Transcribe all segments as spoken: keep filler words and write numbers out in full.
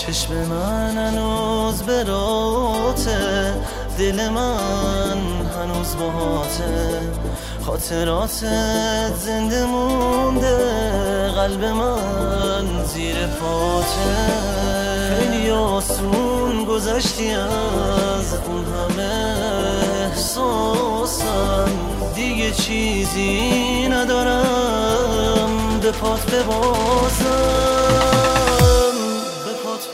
چشم من هنوز براته، دل من هنوز باهاته، خاطراتت زنده مونده، قلب من زیر پاته. خیلی آسون گذشتی از اون همه احساسم، دیگه چیزی ندارم به پات ببازم، به پات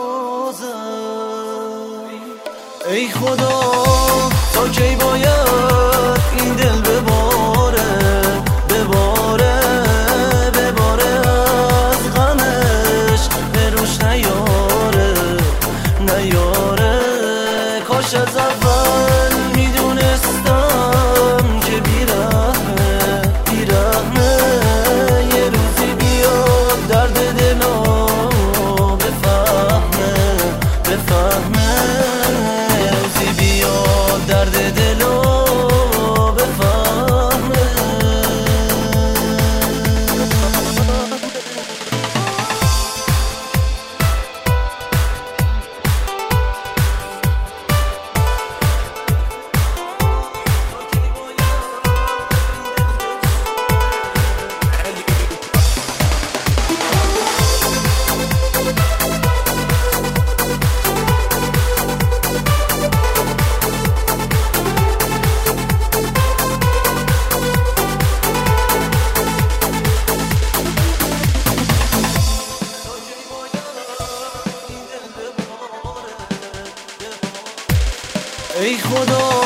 ببازم. ای خدا تا کی باید این دل بباره، بباره بباره از غمش به روش نیاره، نیاره. کاش از اول میدونستم که بیرحمه، بیرحمه. یه روزی بیاد درد دلو بفهمه، بفهمه. یه روزی بیاد درد دلو بفهمه. ای خدا